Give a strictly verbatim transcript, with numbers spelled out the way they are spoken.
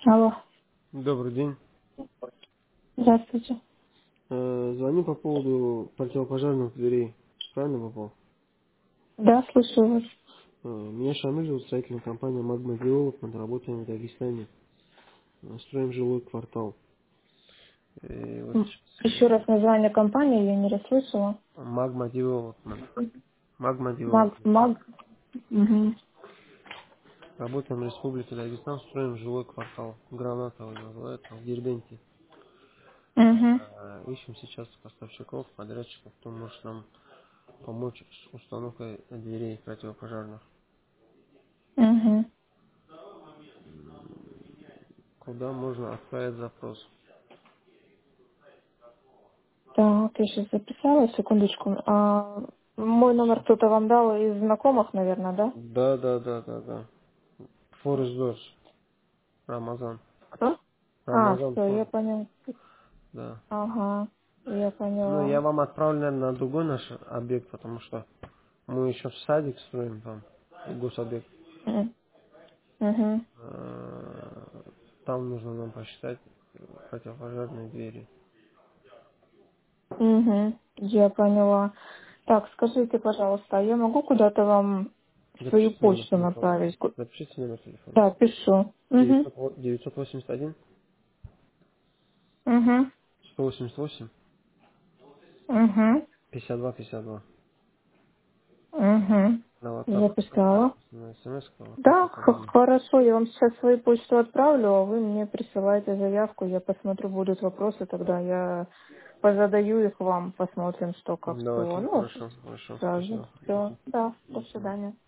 Алло, Добрый день. здравствуйте. Э, Звоню по поводу противопожарных дверей. Правильно попал? Да, слушаю вас. Э, Меня Шамиль зовут, строительная компания Magma Development. Работаем в Дагестане. Э, Строим жилой квартал. И вот М, Еще раз название компании я не расслышала. Magma Development. Magma Маг, Development. маг. Угу. Работаем в Республике Дагестан, строим жилой квартал. Гранатовый называется, в Дербенте. Угу. Э, Ищем сейчас поставщиков, подрядчиков, кто может нам помочь с установкой дверей противопожарных. Угу. Куда можно отправить запрос? Так, я сейчас записала, секундочку. А, мой номер кто-то вам дал из знакомых, наверное, да? Да, да, да, да, да. Форест Дорс. Рамазан. Кто? А, Рамазан все, я Форест. поняла. Да. Ага, я Ну, поняла. я вам отправлю, наверное, на другой наш объект, потому что мы еще в садик строим там, гособъект. Угу. Э, Там нужно нам посчитать противопожарные двери. Угу. Я поняла. Так, скажите, пожалуйста, а я могу куда-то вам свою Запишите номер почту телефона. направить? Ку- Запишите номер телефона. Да, пишу. Угу. девятьсот во- девятьсот восемьдесят один Угу. сто восемьдесят восемь Угу. пятьдесят два пятьдесят два. Угу. На WhatsApp отправляйте, Записала. на смс, вот так Да, вот х- удобно. хорошо, я вам сейчас свою почту отправлю, а вы мне присылаете заявку, я посмотрю, будут вопросы, тогда я позадаю их вам, посмотрим, что как кто. Давайте, Ну, хорошо, хорошо. сразу. Спасибо. Все. Да, до До свидания. свидания.